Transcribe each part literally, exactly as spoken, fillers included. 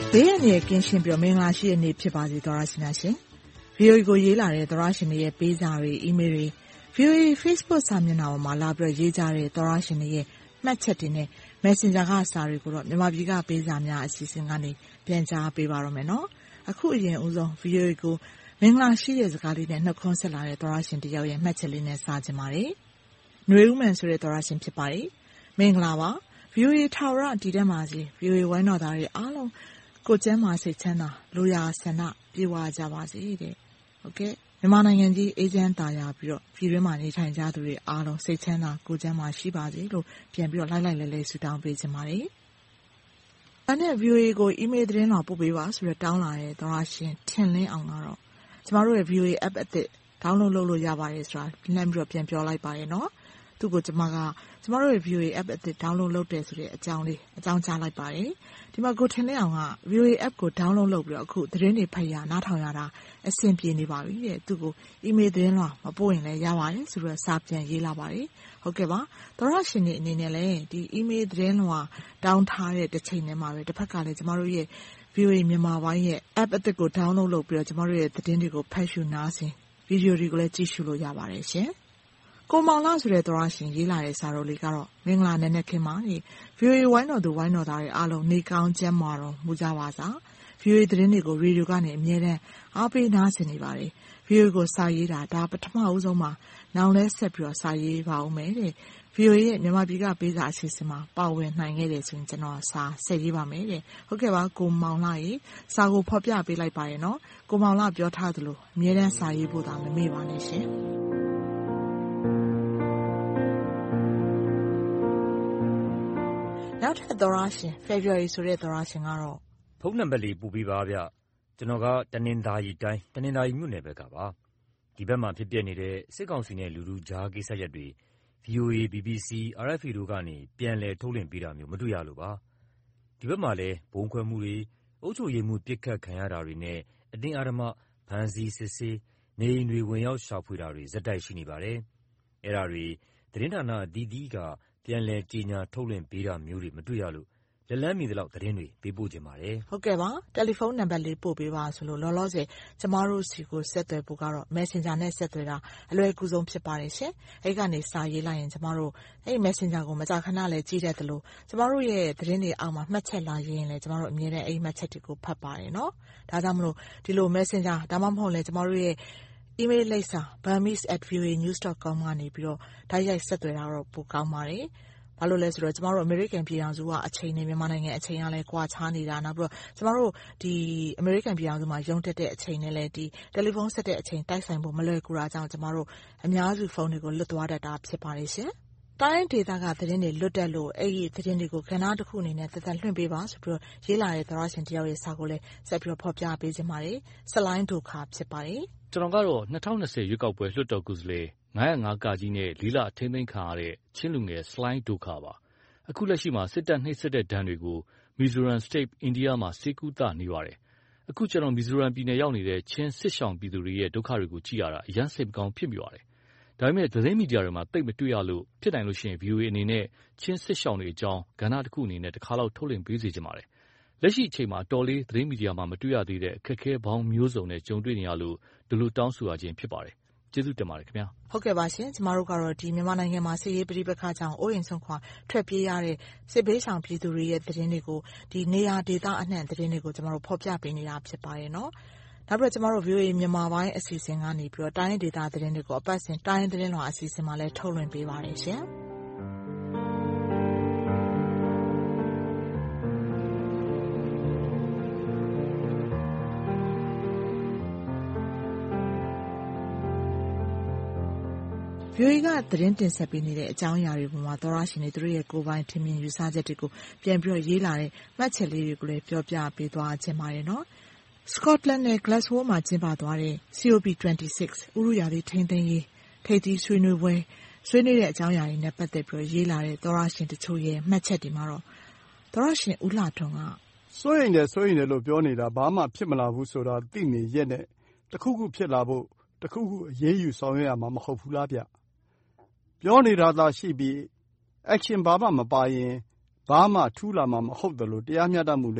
ဘေးအန္တရာယ်ကင်းရှင်းပြီးမင်္ဂလာရှိတဲ့နေ့ဖြစ်ပါစေသောရရှိများရှင်။ ဗီအိုအေ ကိုရေးလာတဲ့သောရရှင်တွေရဲ့ပေးစာတွေအီးမေးလ်တွေ ဗီအိုအေ Facebook စာမျက်နှာပေါ်မှာလာပြီးရေးကြတဲ့သောရရှင်တွေရဲ့မှတ်ချက်တွေနဲ့ Messenger ကစာတွေကိုတော့မြန်မာပြည်ကပေးစာများအစီအစဉ်ကနေပြန်ကြားပေးပါရမယ်နော်။အခုအရင်ဦးဆုံး ဗီအိုအေ ကိုမင်္ဂလာရှိတဲ့စကားလေးနဲ့နှုတ်ခွန်းဆက်လာတဲ့သောရရှင်တယောက်ရဲ့မှတ်ချက်လေးနဲ့စကြပါတယ်။ຫນွေဦးမှန်ဆိုတဲ့သောရရှင်ဖြစ်ပါတယ်။မင်္ဂလာပါ။ ဗီအိုအေ ထာဝရတည်တတ်ပါစေ ဗီအိုအေ ဝိုင်းတော်သားတွေအားလုံးကိုကျမ်းမာစိတ်ချမ်းသာလူရာဆန္ဒပြေဝကြပါစေတဲ့။ဟုတ်ကဲ့မြန်မာနိုင်ငံကြီးအေးချမ်းသာယာပြီးတော့ပြည်တွင်းမှာနေထိုင်ကြသူတွေအားလုံးစိတ်ချမ်းသာကိုကျမ်းမာရှိပါစေလို့ပြန်ပြီးတော့လိုက်လိုက်လဲလဲဆုတောင်းပေးချင်ပါတယ်။အဲ့နဲ့ ဗီအိုအေ ကိုအီးမေးလ်သတင်းတော်ပို့ပေးပါဆိုတော့တောင်းလာတဲ့သောရရှင်ထင်လင်းအောင်ကတော့ကျမတို့ရဲ့ ဗီအိုအေ app အသစ် download လုပ်လို့ရပါတယ်ဆိုတာလမ်းပြီးတော့ပြန်ပြောလိုက်ပါရဲ့နော်။သူ့ကိုကျမကကျမတို့ရဲ့ ဗီအိုအေ app အသစ် download လုပ်တယ်ဆိုတဲ့အကြောင်းလေးအကြောင်းကြားလိုက်ပါတယ်။ဒီမှာကိုထင်လင်းအောင်က ဗီအိုအေ app ကို download လုပ်ပြီးတော့အခုသတင်းတွေဖတ်ရနားထောင်ရတာအဆင်ပြေနေပါပြီတဲ့။သူ့ကို email သတင်းလွှာမပို့ရင်လည်းရပါတယ်ဆိုတော့စာပြန်ရေးလာပါတယ်။ဟုတ်ကဲ့ပါ။သောရရှင်တွေအနေနဲ့လည်းဒီ email သတင်းလွှာတောင်းထားတဲ့တစ်ချိန်တည်းမှာပဲတစ်ဖက်ကလည်းကျမတို့ရဲ့ ဗီအိုအေ မြန်မာပိုင်းရဲ့ app အသစ်ကို download လုပ်ပြီးတော့ကျမတို့ရဲ့သတင်းတွေကိုဖတ်ရှုနားဆင်ဗီဒီယိုတွေကိုလည်းကြည့်ရှုလို့ရပါတယ်ရှင်။ကိုမောင်လာဆိုတဲ့သောရရှင်ရေးလာတဲ့စာတော်လေးကတော့မင်္ဂလာနံနက်ခင်းပါနေဗီအိုအေဝိုင်းတော်သူဝိုင်းတော်သားတွေအားလုံးနေကောင်းကျန်းမာတော်မူကြပါစားဗီအိုအေသတင်းတွေကိုရေဒီယိုကနေအမြဲတမ်းအားပေးနားဆင်နေပါတယ်ဗီအိုအေကိုစာရေးတာဒါပထမဦးဆုံးမှာနောက်လဲဆက်ပြီးတော့စာရေးပါဦးမယ်တဲ့ဗီအိုအေရဲ့မြန်မာပြည်ကပေးစာအစီအစဉ်မှာပါဝင်နိုင်ခဲ့တယ်ဆိုရင်ကျွန်တော်စာဆက်ရေးပါမယ်တဲ့ဟုတ်ကဲ့ပါကိုမောင်လာရေစာကိုဖော်ပြပေးလိုက်ပါရဲ့နော်ကိုမောင်လာပြောထားသလိုအမြဲတမ်းစာရေးဖို့သာမမေ့ပါနဲ့ရှင်နောက်ထပ်သောရရှင် February ဆိုတဲ့သောရရှင်ကတော့ဖုန်းနံပါတ်လေးပို့ပေးပါဗျကျွန်တော်ကတနင်္သာရီတိုင်းတနင်္သာရီမြို့နယ်ဘက်ကပါဒီဘက်မှာဖြစ်ပျက်နေတဲ့စစ်ကောင်စီနဲ့လူလူကြားကိစ္စရပ်တွေ ဗီအိုအေ ဘီဘီစီ အာရ်အက်ဖ်အေ တို့ကနေပြန်လည်ထုတ်လွှင့်ပေးတာမျိုးမတွေ့ရလို့ပါဒီဘက်မှာလည်းဘုံခွဲမှုတွေအုပ်ချုပ်ရေးမှုပြစ်ခတ်ခံရတာတွေနဲ့အတင်းအဓမ္မဖမ်းဆီးစစ်ဆေးနေအိမ်တွေဝင်ရောက်ရှာဖွေတာတွေဇက်တိုက်ရှိနေပါတယ်အဲ့ဒါတွေသတင်းဌာနအသီးသီးကပြန်လည်ကြေညာထုတ်လွှင့်ပေးတာမျိုးတွေမတွေ့ရလို့လက်လန်းမီသလောက်သတင်းတွေပေးပို့ကြပါတယ်ဟုတ်ကဲ့ပါတယ်လီဖုန်းနံပါတ်လေးပို့ပေးပါဆိုလို့လောလောဆယ်ကျမတို့စီကိုဆက်သွယ်ဖို့ကတော့ Messenger နဲ့ဆက်သွယ်တာအလွယ်ကူဆုံးဖြစ်ပါတယ်ရှင်အဲ့ကနေစာရေးလိုက်ရင်ကျမတို့အဲ့ Messenger ကိုမကြာခဏလည်းကြည့်တတ်တယ်လို့ကျမတို့ရဲ့သတင်းတွေအောက်မှာမှတ်ချက်လာရေးရင်လည်းကျမတို့အမြဲတမ်းအဲ့မှတ်ချက်တွေကိုဖတ်ပါတယ်နော်ဒါကြောင့်မလို့ဒီလို Messenger ဒါမှမဟုတ်လည်းကျမတို့ရဲ့email လိပ်စာ burmese at v o a news dot com ကနေပြီးတော့တိုက်ရိုက်ဆက်သွယ်တာတော့ပိုကောင်းပါတယ်ဘာလို့လဲဆိုတော့ကျမတို့အမေရိကန်ပြည်ထောင်စုကအချိန်နဲ့မြန်မာနိုင်ငံအချိန်ကလည်းကွာခြားနေတာနောက်ပြီးတော့ကျမတို့ဒီအမေရိကန်ပြည်ထောင်စုမှာရုံးတက်တဲ့အချိန်နဲ့လည်းဒီတယ်လီဖုန်းဆက်တဲ့အချိန်တိုက်ဆိုင်ဖို့မလွယ်ကူတာကြောင့်ကျမတို့အများစုဖုန်းတွေကိုလွတ်သွားတတ်တာဖြစ်ပါတယ်ရှင်တိုင်းဒေသကသတင်းတွေလွတ်တက်လို့အဲ့ဒီသတင်းတွေကိုခဏတစ်ခုအနေနဲ့သက်သက်လွှင့်ပေးပါဆိုပြီးတော့ရေးလာတဲ့သရရှင်တယောက်ရဲ့စာကိုလည်းဆက်ပြီးတော့ဖော်ပြပေးခြင်းပါတယ်ဆလိုင်းဒိုခါဖြစ်ပါတယ်ကျွန်တော်ကတော့၂၀၂၀ရွေးကောက်ပွဲလွှတ်တော်ကိုယ်စားလှယ်ငါး၀၅ ကကြီးနဲ့လေးလအထိန်းသိမ်းခံရတဲ့ချင်းလူငယ်ဆလိုင်းဒိုခါပါအခုလက်ရှိမှာစစ်တပ်နှိပ်စက်တဲ့ဒဏ်တွေကိုမီဇိုရမ်စတိတ်အိန္ဒိယမှာဆေးကုသနေပါတယ်အခုကျွန်တော်မီဇိုရမ်ပြည်နယ်ရောက်နေတဲ့ချင်းစစ်ရှောင်ပြည်သူတွေရဲ့ဒုက္ခတွေကိုကြည့်ရတာအရန်စိတ်မကောင်းဖြစ်မိပါတယ်ဒါပေမဲ့သတင်းမီဒီယာတွေမှာတိတ်မတွေ့ရလို့ဖြစ်နိုင်လို့ရှိရင် ဗီအိုအေ အနေနဲ့ချင်းစစ်ရှောင်တွေအကြောင်းကဏ္ဍတစ်ခုအနေနဲ့တစ်ခါလောက်ထုတ်လွှင့်ပေးစေချင်ပါတယ်လက်ရှိအချိန်မှာတော်လေးသတင်းမီဒီယာမှာမတွေ့ရသေးတဲ့အခက်အခဲပေါင်းမျိုးစုံနဲ့ကြုံတွေ့နေရလို့ဒီလိုတောင်းဆိုရခြင်းဖြစ်ပါတယ်ကျေးဇူးတင်ပါတယ်ခင်ဗျာဟုတ်ကဲ့ပါရှင်ကျမတို့ကတော့ဒီမြန်မာနိုင်ငံမှာစစ်ရေးပဋိပက္ခကြောင့်အိုးအိမ်ဆုံးခွာထွက်ပြေးရတဲ့စစ်ဘေးရှောင်ပြည်သူတွေရဲ့သတင်းတွေကိုဒီနေရာဒေသအနှံ့သတင်းတွေကိုကျမတို့ဖော်ပြပေးနေတာဖြစ်ပါရဲ့နော်နောက်ပြီးတော့ကျမတို့ ဗီအိုအေ မြန်မာပိုင်းအစီအစဉ်ကနေပြီးတော့တိုင်းဒေသသတင်းတွေကိုအပတ်စဉ်တိုင်းသတင်းလွှာအစီအစဉ်မှာလည်းထုတ်လွှင့်ပေးပါတယ်ရှင်ဗီအိုအေကသတင်းတင်ဆက်ပေးနေတဲ့အကြောင်းအရာတွေပေါ်မှာသောရရှင်တွေသူတို့ရဲ့ကိုယ်ပိုင်ထင်မြင်ယူဆချက်တွေကိုပြန်ပြီးတော့ရေးလာတဲ့မှတ်ချက်လေးတွေကိုလည်းပြောပြပေးသွားခြင်းပါတယ်နော်။ Scotland နဲ့ Glasgow မှာကျင်းပသွားတဲ့ C O P ၂၆ ဥရုရာသီထိန်းသိမ်းရေးထိပ်သီးဆွေးနွေးပွဲဆွေးနွေးတဲ့အကြောင်းအရာတွေနဲ့ပတ်သက်ပြီးရေးလာတဲ့သောရရှင်တချို့ရဲ့မှတ်ချက်တွေမှာတော့သောရရှင်ဦးလှထွန်းကစိုးရိမ်တယ်စိုးရိမ်တယ်လို့ပြောနေတာဘာမှဖြစ်မလာဘူးဆိုတာသိနေရက်နဲ့တခုခုဖြစ်လာဖို့တခုခုအရေးယူဆောင်ရွက်ရမှာမဟုတ်ဘူးလားဗျပြောနေတာသာရှိပြီး action ဘာမှမပါရင်ဘာမှထူးလာမှာမဟုတ်တယ်လို့တရားမျှတမှုလည်း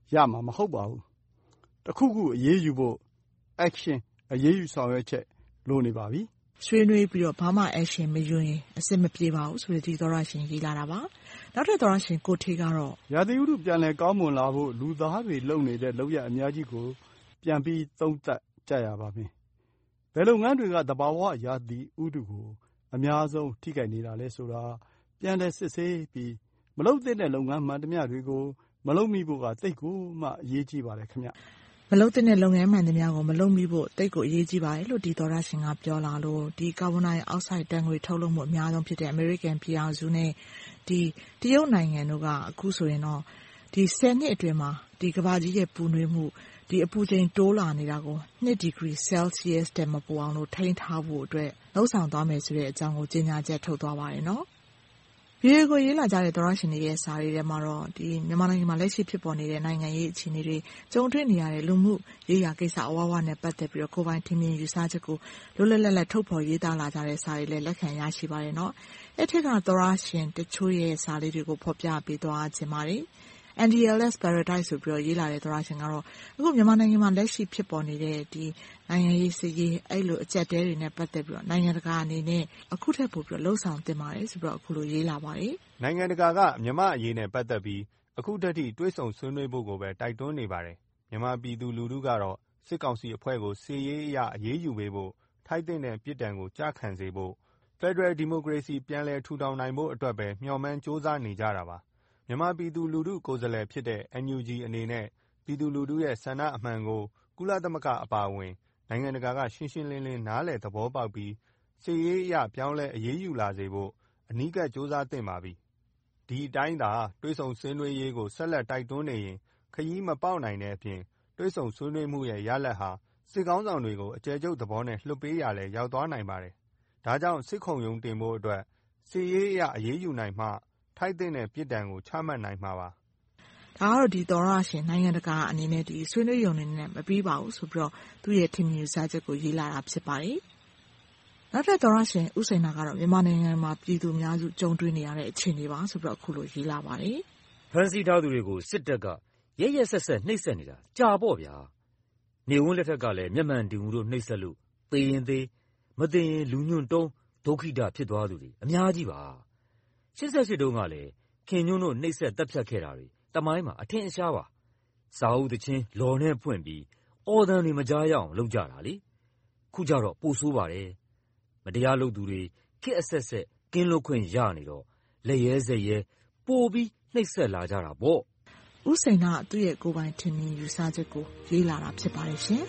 ရမှာမဟုတ်ပါဘူး။တစ်ခုခုအရေးယူဖို့ action အရေးယူဆောင်ရွက်ချက်လိုနေပါပြီ။ဆွေးနွေးပြီးတော့ဘာမှ action မယူရင်အဆင်မပြေပါဘူးဆိုတဲ့ဒီသောတရှင်ရေးလာတာပါ။နောက်ထပ်သောတရှင်ကိုထေကတော့ရာသီဥတုပြန်လည်ကောင်းမွန်လာဖို့လူသားတွေလုပ်နေတဲ့လုပ်ရပ်အများကြီးကိုပြန်ပြီးသုံးသပ်ကြရပါမယ်။ဘယ်လုပ်ငန်းတွေကသဘာဝရာသီဥတုကိုအများဆုံးထိခိုက်နေတာလဲဆိုတာပြန်လည်စစ်ဆေးပြီးမလုပ်သင့်တဲ့လုပ်ငန်းမှန်သမျှတွေကိုမလုပ်မိဖို့ကသိပ်ကိုမှအရေးကြီးပါတယ်ခင်ဗျ။မလုပ်သင့်တဲ့လုပ်ငန်းမှန်သမျှကိုမလုပ်မိဖို့သိပ်ကိုအရေးကြီးပါတယ်လို့ဒီသောတရှင်ကပြောလာလို့ဒီကာဗွန်ဒိုင်အောက်ဆိုက်ဓာတ်ငွေထုတ်လွှတ်မှုအများဆုံးဖြစ်တဲ့အမေရိကန်ပြည်ထောင်စုနဲ့ဒီတရုတ်နိုင်ငံတို့ကအခုဆိုရင်တော့ဒီဆယ်နှစ်အတွင်းမှာဒီကမ္ဘာကြီးရဲ့ပူနွေးမှုဒီအပူချိန်တိုးလာနေတာကိုနှစ်ဒီဂရီဆဲလ်စီးယပ်စ်တက်မပိုအောင်လို့ထိန်းထားဖို့အတွက်လှုံ့ဆော်သွားမယ်ဆိုတဲ့အကြောင်းကိုကြေညာချက်ထုတ်သွားပါတယ်နော်။ဗီဒီယိုကိုရေးလာကြတဲ့သောတရှင်တွေရဲ့စာတွေထဲမှာတော့ဒီမြန်မာနိုင်ငံမှာလက်ရှိဖြစ်ပေါ်နေတဲ့နိုင်ငံရေးအခြေအနေတွေကြုံတွေ့နေရတဲ့လူမှုရေးရာကိစ္စအဝဝနဲ့ပတ်သက်ပြီးတော့ကိုယ်ပိုင်ထင်မြင်ယူဆချက်ကိုလွတ်လွတ်လပ်လပ်ထုတ်ဖော်ရေးသားလာကြတဲ့စာတွေလည်းလက်ခံရရှိပါတယ်နော်။အဲ့ထက်ကသောတရှင်တချို့ရဲ့စာလေးတွေကိုဖော်ပြပေးသွားခြင်းပါတယ်။ N D L S Paradise ဆိုပြီးတော့ရေးလာတဲ့သောတရှင်ကတော့အခုမြန်မာနိုင်ငံမှာလက်ရှိဖြစ်ပေါ်နေတဲ့ဒီနိုင်ငံရေးစစ်ရေးအဲ့လိုအကျပ်တဲတွေနဲ့ပတ်သက်ပြီးတော့နိုင်ငံတကာအနေနဲ့အခုထက်ပိုပြီးတော့လှုံ့ဆော်တင်ပါတယ်ဆိုပြီးတော့အခုလိုရေးလာပါတယ်။နိုင်ငံတကာကမြန်မာအရေးနဲ့ပတ်သက်ပြီးအခုတည်းကတွေးဆုံဆွေးနွေးဖို့ကိုပဲတိုက်တွန်းနေပါတယ်။မြန်မာပြည်သူလူထုကတော့စစ်ကောင်စီအဖွဲ့ကိုစစ်ရေးအရအရေးယူပေးဖို့ထိုက်တဲ့ပြစ်ဒဏ်ကိုကြခံစေဖို့ဖက်ဒရယ်ဒီမိုကရေစီပြန်လည်ထူထောင်နိုင်ဖို့အတွက်ပဲမျှော်မှန်းစ조사နေကြတာပါ။မြန်မာပြည်သူလူထုကိုယ်စားလှယ်ဖြစ်တဲ့ N U G အနေနဲ့ပြည်သူလူထုရဲ့ဆန္ဒအမှန်ကိုကုလသမဂ္ဂအပါအဝင်နိုင်ငံတကာကရှင်းရှင်းလင်းလင်းနားလည်သဘောပေါက်ပြီးစစ်ရေးအရပြောင်းလဲအရေးယူလာစေဖို့အနီးကပ်စ조사သင့်ပါပြီ။ဒီအတိုင်းသာတွေးဆုံဆွေးနွေးရေးကိုဆက်လက်တိုက်တွန်းနေရင်ခရီးမပေါက်နိုင်တဲ့အပြင်တွေးဆုံဆွေးနွေးမှုရဲ့ရလဒ်ဟာစစ်ကောင်းဆောင်တွေကိုအကျယ်ချုပ်သဘောနဲ့လွှတ်ပေးရလဲရောက်သွားနိုင်ပါတယ်။ဒါကြောင့်စစ်ခုံရုံးတင်ဖို့အတွက်စစ်ရေးအရအရေးယူနိုင်မှထိုက်တဲ့ပြစ်ဒဏ်ကိုချမှတ်နိုင်မှာပါ။ဒါကတော့ဒီသောတရှင်နိုင်ငံတကာအနေနဲ့ဒီဆွေးနွေးရုံနဲ့မပြီးပါဘူးဆိုပြီးတော့သူ့ရဲ့ထင်မြင်ယူဆချက်ကိုရေးလာတာဖြစ်ပါတယ်။နောက်ထပ်သောတရှင်ဦးစိန်နာကတော့မြန်မာနိုင်ငံမှာပြည်သူအများစုကြုံတွေ့နေရတဲ့အခြေအနေပါဆိုပြီးတော့အခုလိုရေးလာပါတယ်။ဖမ်းဆီးထားသူတွေကိုစစ်တပ်ကရက်ရက်ဆက်ဆက်နှိပ်စက်နေတာကြာပေါ့ဗျာ။နေဝန်းလက်ထက်ကလည်းမျက်မှန်တင်ဦးတို့နှိပ်စက်လို့သေရင်သေးမသေရင်လူညွန့်တုံးဒုက္ခိတဖြစ်သွားသူတွေအများကြီးပါ။ရှစ်ဆယ့်ရှစ်တုန်းကလည်းခင်ညွန့်တို့နှိပ်စက်တပ်ဖြတ်ခဲ့တာတွေတမိုင်းမှာအထင်အရှားပါစာအုပ်သချင်းလော်နဲ့ဖွင့်ပြီးအော်တန်တွေမကြားရအောင်လုပ်ကြတာလေခုကြတော့ပိုဆိုးပါတယ်မတရားလုပ်သူတွေခက်အဆက်ဆက်ကင်းလွတ်ခွင့်ရနေတော့လက်ရဲစက်ရဲပိုပြီးနှိပ်စက်လာကြတာပေါ့ဦးစိန်ကသူ့ရဲ့ကိုယ်ပိုင်ထင်မြင်ယူဆချက်ကိုရေးလာတာဖြစ်ပါတယ်ရှင်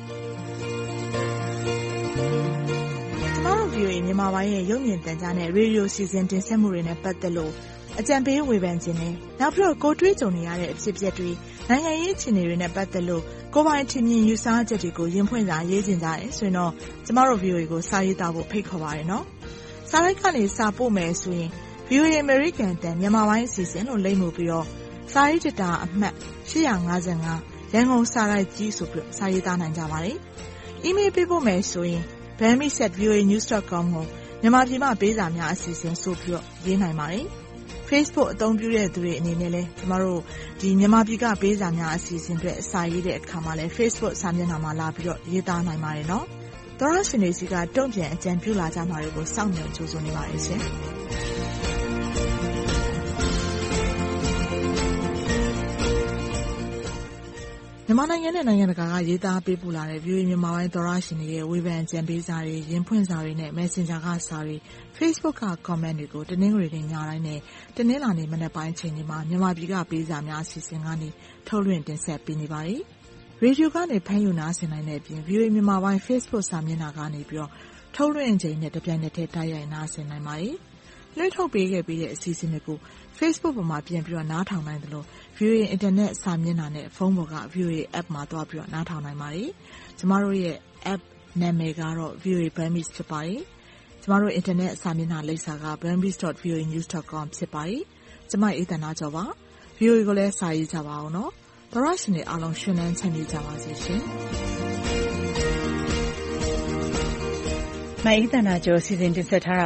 ကျမတို့ ဗီအိုအေ မြန်မာပိုင်းရဲ့ရုပ်မြင်သံကြားနဲ့ရေဒီယိုစီစဉ်တင်ဆက်မှုတွေနဲ့ပတ်သက်လို့အကြံပေးဝေဖန်ခြင်းနဲ့နောက်ပြီးတော့ကိုတွေးကြုံနေရတဲ့အဖြစ်အပျက်တွေနိုင်ငံရေးအခြေအနေတွေနဲ့ပတ်သက်လို့ကိုယ်ပိုင်ထင်မြင်ယူဆချက်တွေကိုရင်ဖွင့်စာရေးတင်ကြရဲဆိုရင်တော့ကျမတို့ ဗီအိုအေ ကိုစာရေးသားဖို့ဖိတ်ခေါ်ပါရနော်စာလိုက်ကနေစာပို့မယ်ဆိုရင် ဗီအိုအေ American တန်မြန်မာပိုင်းအစီအစဉ်လို့လိမ့်မှုပြီးတော့စာရေးတာအမှတ်ရှစ်၅၅ရန်ကုန်စာရိုက်ကြီးဆိုပြီးစာရေးသားနိုင်ကြပါတယ်။ email ပေးဖို့မယ်ဆိုရင် bammis at v o a news dot com ကိုမြန်မာပြည်မှာပေးစာများအစီအစဉ်ဆိုပြီးတော့ရေးနိုင်ပါတယ်။ Facebook အသုံးပြုတဲ့သူတွေအနေနဲ့လည်းကျမတို့ဒီမြန်မာပြည်ကပေးစာများအစီအစဉ်တွေအစာရေးတဲ့အခါမှာလည်း Facebook စာမျက်နှာမှာလာပြီးတော့ရေးသားနိုင်ပါတယ်နော်။သောရရှင်တွေစီကတုံ့ပြန်အကြံပြုလာကြမှာတွေကိုစောင့်မျှော်ကြိုဆိုနေပါတယ်ရှင်။မြန်မာနိုင်ငံနဲ့နိုင်ငံတကာကရေးသားပေးပို့လာတဲ့ ဗီအိုအေ မြန်မာပိုင်းသောရရှင်တွေရဲ့ဝေဖန်အကြံပေးစာတွေရင်ဖွင့်စာတွေနဲ့ Messenger ကစာတွေ Facebook က comment တွေကိုတနင်္ဂနွေနေ့ညတိုင်းနဲ့တနင်္လာနေ့မနက်ပိုင်းချိန်တွေမှာမြန်မာပြည်ကပေးစာများအစီအစဉ်ကနေထုတ်လွှင့်တင်ဆက်ပေးနေပါတယ်။ရေဒီယိုကနေဖမ်းယူနားဆင်နိုင်တဲ့အပြင် ဗီအိုအေ မြန်မာပိုင်း Facebook စာမျက်နှာကနေပြီးတော့ထုတ်လွှင့်ချိန်နဲ့တပြိုင်နက်တည်းတိုက်ရိုက်နားဆင်နိုင်ပါတယ်။လွှင့်ထုတ်ပေးခဲ့ပြီးတဲ့အစီအစဉ်တွေကို Facebook ပေါ်မှာပြင်ပြီးတော့နားထောင်နိုင်သလို ဗီအိုအေ Internet စာမျက်နှာနဲ့ဖုန်းပေါ်က ဗီအိုအေ App မှာသွားပြီးတော့နားထောင်နိုင်ပါတယ်။ကျမတို့ရဲ့ App နာမည်ကတော့ ဗီအိုအေ Bammis ဖြစ်ပါတယ်။ကျမတို့ Internet စာမျက်နှာလိပ်စာက bammis dot v o a news dot com ဖြစ်ပါတယ်။ကျမအေးသန္တာကျော်ပါ။ ဗီအိုအေကိုလည်းစာရေးကြပါအောင်နော်။သောရရှင်တွေအားလုံးရှင်လန်းချမ်းမြေ့ကြပါစေရှင်။မအေးသန္တာကျော်စီစဉ်တင်ဆက်ထား